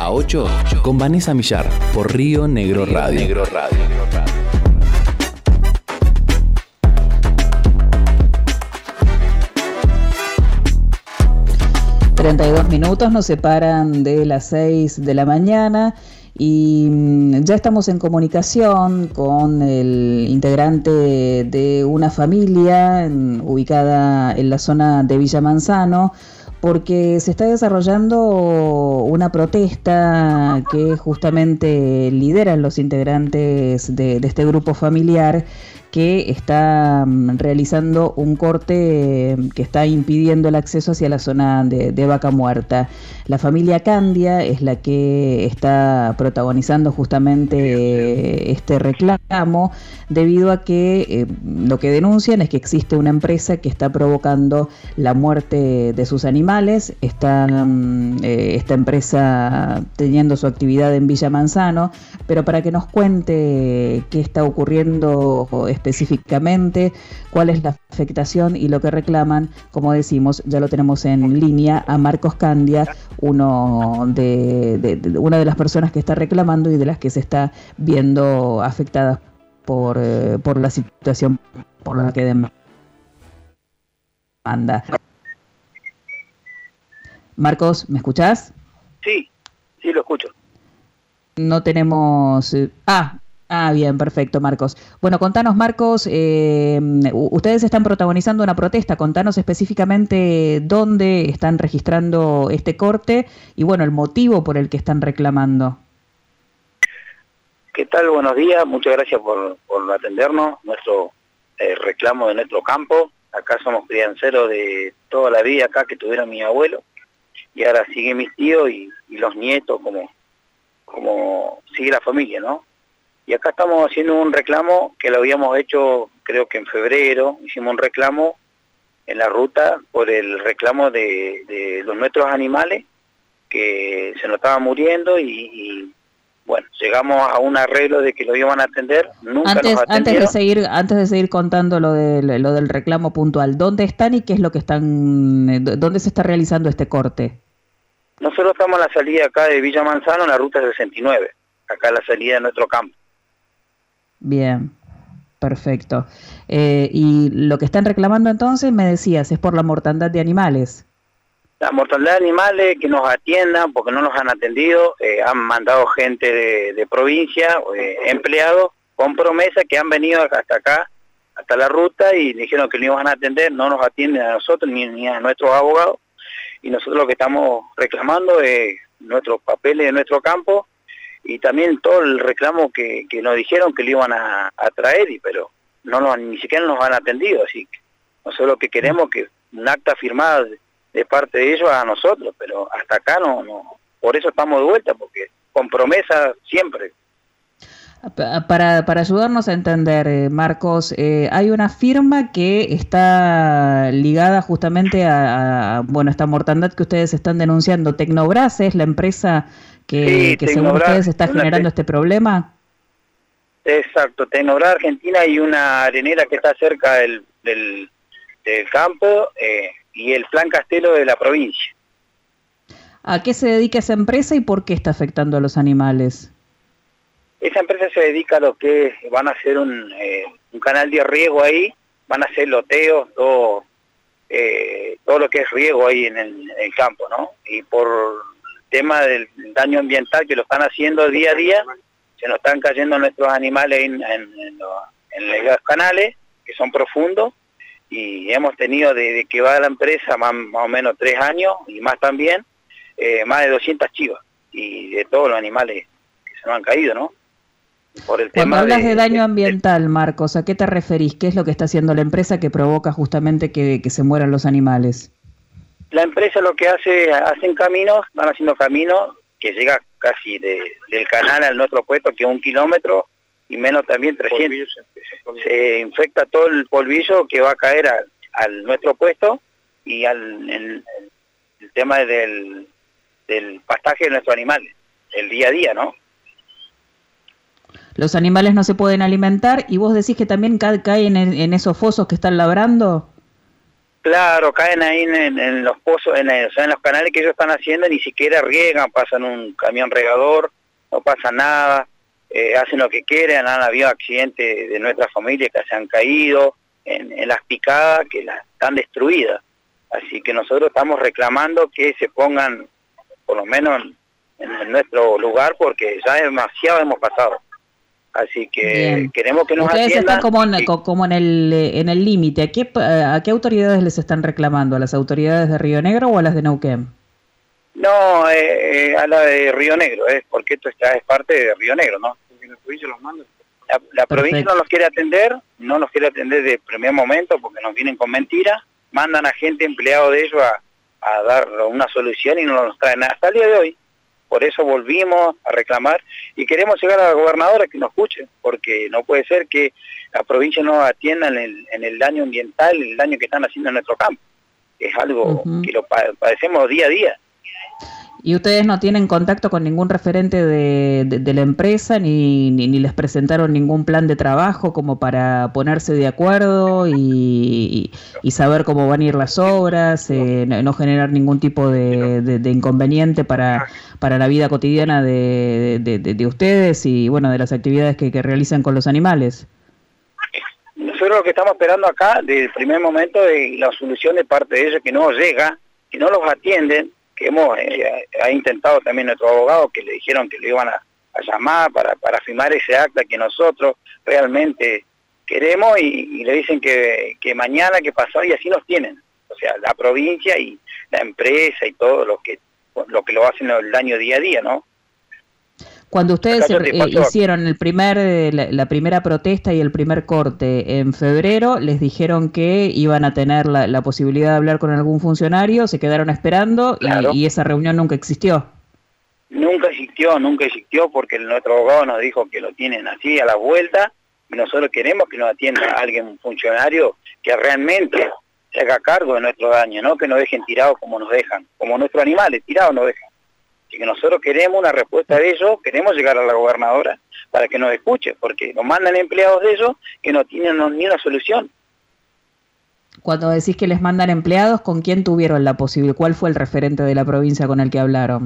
a 8 con Vanessa Millar por Río Negro Radio. 32 minutos nos separan de las 6 de la mañana y ya estamos en comunicación con el integrante de una familia ubicada en la zona de Villa Manzano, porque se está desarrollando una protesta que justamente lideran los integrantes de este grupo familiar, que está realizando un corte que está impidiendo el acceso hacia la zona de Vaca Muerta. La familia Candia es la que está protagonizando justamente este reclamo, debido a que lo que denuncian es que existe una empresa que está provocando la muerte de sus animales. Esta empresa teniendo su actividad en Villa Manzano, pero para que nos cuente qué está ocurriendo específicamente, cuál es la afectación y lo que reclaman, como decimos, ya lo tenemos en línea a Marcos Candia, una de las personas que está reclamando y de las que se está viendo afectadas por la situación por la que demanda. Marcos, ¿me escuchás? Sí, lo escucho. No tenemos... bien, perfecto, Marcos. Bueno, contanos, Marcos, ustedes están protagonizando una protesta. Contanos específicamente dónde están registrando este corte y, bueno, el motivo por el que están reclamando. ¿Qué tal? Buenos días. Muchas gracias por atendernos. Nuestro reclamo de nuestro campo. Acá somos crianceros de toda la vida acá que tuvieron mi abuelo. Y ahora siguen mis tíos y los nietos, como sigue la familia, ¿no? Y acá estamos haciendo un reclamo que lo habíamos hecho, creo que en febrero, hicimos un reclamo en la ruta por el reclamo de los nuestros animales que se nos estaban muriendo y bueno, llegamos a un arreglo de que lo iban a atender, nunca nos atendieron. Antes de seguir contando lo del reclamo puntual, ¿dónde están y qué es lo que están, dónde se está realizando este corte? Nosotros estamos a la salida acá de Villa Manzano, en la ruta 69, acá a la salida de nuestro campo. Bien, perfecto. Y lo que están reclamando entonces, me decías, es por la mortandad de animales. La mortandad de animales, que nos atiendan, porque no nos han atendido, han mandado gente de provincia, empleados, con promesa que han venido hasta acá, hasta la ruta, y dijeron que no iban a atender, no nos atienden a nosotros ni a nuestros abogados, y nosotros lo que estamos reclamando es nuestros papeles de nuestro campo, y también todo el reclamo que nos dijeron que le iban a traer, pero ni siquiera nos han atendido, así que nosotros lo que queremos es que un acta firmada de parte de ellos a nosotros, pero hasta acá no, por eso estamos de vuelta, porque con promesa siempre. Para ayudarnos a entender, Marcos, hay una firma que está ligada justamente a esta mortandad que ustedes están denunciando. Tecnobras es la empresa que según ustedes está generando este problema. Exacto, Tecnobras Argentina, y una arenera que está cerca del campo, y el Plan Castelo de la provincia. ¿A qué se dedica esa empresa y por qué está afectando a los animales? Esa empresa se dedica a lo que van a hacer un canal de riego ahí, van a hacer loteos, todo lo que es riego ahí en el campo, ¿no? Y por tema del daño ambiental que lo están haciendo día a día, se nos están cayendo nuestros animales en los canales, que son profundos, y hemos tenido desde que va la empresa más o menos 3 años, y más también, más de 200 chivas, y de todos los animales que se nos han caído, ¿no? Por el Cuando tema hablas de daño ambiental, Marcos, ¿a qué te referís? ¿Qué es lo que está haciendo la empresa que provoca justamente que se mueran los animales? La empresa lo que hacen caminos, van haciendo caminos que llega casi del canal al nuestro puesto, que es 1 kilómetro, y menos también 300. Se infecta todo el polvillo que va a caer al nuestro puesto, y el tema del pastaje de nuestros animales, el día a día, ¿no? Los animales no se pueden alimentar, y vos decís que también caen en esos fosos que están labrando. Claro, caen ahí en los pozos, o sea, en los canales que ellos están haciendo, ni siquiera riegan, pasan un camión regador, no pasa nada, hacen lo que quieren. Han habido accidentes de nuestra familia que se han caído en las picadas, que las están destruidas. Así que nosotros estamos reclamando que se pongan, por lo menos en nuestro lugar, porque ya demasiado hemos pasado. Así que Bien. queremos que nos Ustedes atiendan. están como en el límite. ¿A qué autoridades les están reclamando? ¿A las autoridades de Río Negro o a las de Neuquén? No, a la de Río Negro, porque esto es parte de Río Negro, ¿no? La provincia no nos quiere atender, de primer momento porque nos vienen con mentiras, mandan a gente empleado de ellos a dar una solución y no nos traen nada hasta el día de hoy. Por eso volvimos a reclamar y queremos llegar a la gobernadora que nos escuche, porque no puede ser que la provincia no atienda en el daño ambiental, el daño que están haciendo en nuestro campo. Es algo que lo padecemos día a día. ¿Y ustedes no tienen contacto con ningún referente de la empresa ni les presentaron ningún plan de trabajo como para ponerse de acuerdo y saber cómo van a ir las obras, no generar ningún tipo de inconveniente para la vida cotidiana de ustedes y bueno, de las actividades que realizan con los animales? Nosotros lo que estamos esperando acá, desde el primer momento, de la solución de parte de ellos que no llega, que no los atienden, que ha intentado también nuestro abogado, que le dijeron que lo iban a llamar para firmar ese acta que nosotros realmente queremos y le dicen que mañana, que pasó, y así nos tienen. O sea, la provincia y la empresa y todo lo que lo hacen el daño día a día, ¿no? Cuando ustedes hicieron la primera protesta y el primer corte en febrero, les dijeron que iban a tener la posibilidad de hablar con algún funcionario, se quedaron esperando. Claro. Y esa reunión nunca existió. Nunca existió porque nuestro abogado nos dijo que lo tienen así a la vuelta y nosotros queremos que nos atienda alguien, un funcionario que realmente se haga cargo de nuestro daño, no que nos dejen tirados como nos dejan, como nuestros animales tirados nos dejan. Así que nosotros queremos una respuesta de ellos, queremos llegar a la gobernadora para que nos escuche, porque nos mandan empleados de ellos que no tienen ni una solución. Cuando decís que les mandan empleados, ¿con quién tuvieron la posibilidad? ¿Cuál fue el referente de la provincia con el que hablaron?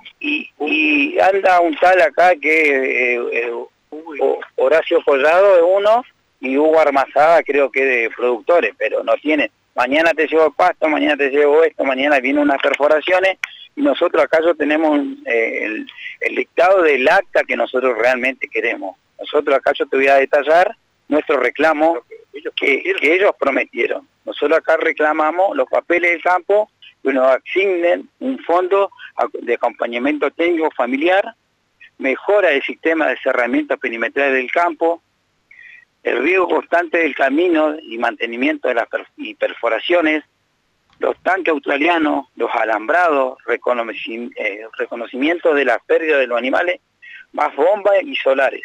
Y anda un tal acá que Horacio Collado es uno y Hugo Armazada creo que de productores, pero no tiene. Mañana te llevo pasto, mañana te llevo esto, mañana vienen unas perforaciones. Y nosotros acá tenemos el dictado del acta que nosotros realmente queremos. Nosotros acá yo te voy a detallar nuestro reclamo que ellos prometieron. Nosotros acá reclamamos los papeles del campo, que nos asignen un fondo de acompañamiento técnico familiar, mejora del sistema de cerramiento perimetral del campo, el riego constante del camino y mantenimiento de las perforaciones, los tanques australianos, los alambrados, reconocimiento de las pérdidas de los animales, más bombas y solares.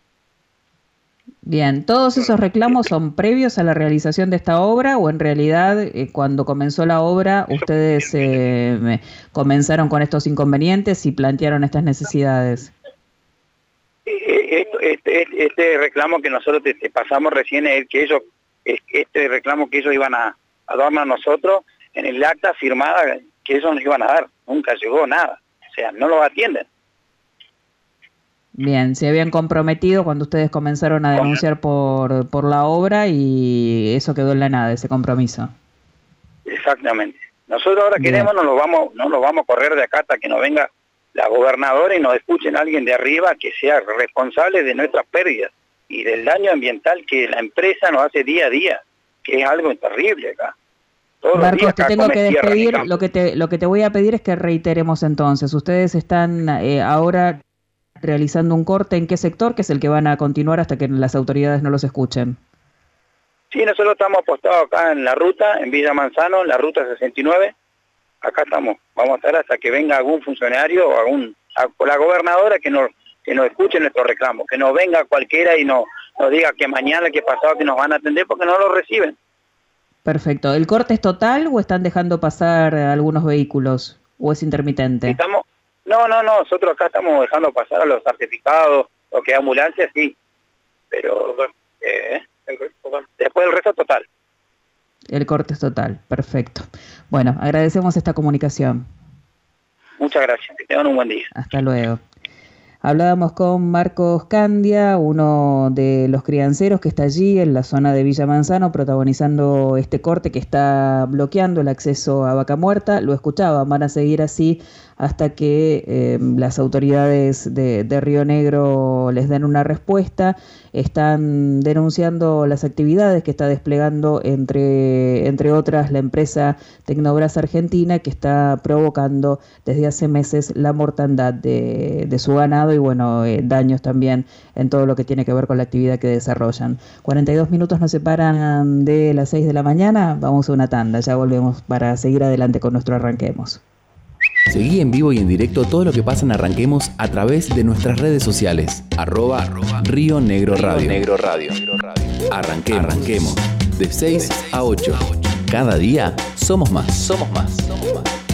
Bien, ¿todos esos reclamos son previos a la realización de esta obra o en realidad cuando comenzó la obra ustedes comenzaron con estos inconvenientes y plantearon estas necesidades? Este reclamo que nosotros te pasamos recién es que este reclamo que ellos iban a darnos a nosotros en el acta firmada que ellos nos iban a dar, nunca llegó nada, o sea, no los atienden. Bien, se habían comprometido cuando ustedes comenzaron a denunciar por la obra y eso quedó en la nada, ese compromiso. Exactamente. Nosotros ahora queremos, no nos vamos a correr de acá hasta que nos venga la gobernadora y nos escuchen alguien de arriba que sea responsable de nuestras pérdidas y del daño ambiental que la empresa nos hace día a día, que es algo terrible acá. Marcos, te tengo que despedir. Lo que te voy a pedir es que reiteremos entonces. Ustedes están ahora realizando un corte. ¿En qué sector? Que es el que van a continuar hasta que las autoridades no los escuchen. Sí, nosotros estamos apostados acá en la ruta, en Villa Manzano, en la ruta 69. Acá estamos. Vamos a estar hasta que venga algún funcionario o la gobernadora que nos escuche nuestro reclamo. Que no venga cualquiera y nos diga que mañana, que pasado, que nos van a atender porque no lo reciben. Perfecto. ¿El corte es total o están dejando pasar algunos vehículos o es intermitente? No, nosotros acá estamos dejando pasar a los certificados, o que ambulancias, sí, pero después el resto total. El corte es total, perfecto. Bueno, agradecemos esta comunicación. Muchas gracias, que tengan un buen día. Hasta luego. Hablábamos con Marcos Candia, uno de los crianceros que está allí en la zona de Villa Manzano, protagonizando este corte que está bloqueando el acceso a Vaca Muerta. Lo escuchaban, van a seguir así hasta que las autoridades de Río Negro les den una respuesta. Están denunciando las actividades que está desplegando, entre otras, la empresa Tecnobras Argentina, que está provocando desde hace meses la mortandad de su ganado y daños también en todo lo que tiene que ver con la actividad que desarrollan. 42 minutos nos separan de las 6 de la mañana, vamos a una tanda, ya volvemos para seguir adelante con nuestro Arranquemos. Seguí en vivo y en directo todo lo que pasa en Arranquemos a través de nuestras redes sociales. @Río Negro Radio. Arranquemos. De 6 a 8. Cada día somos más.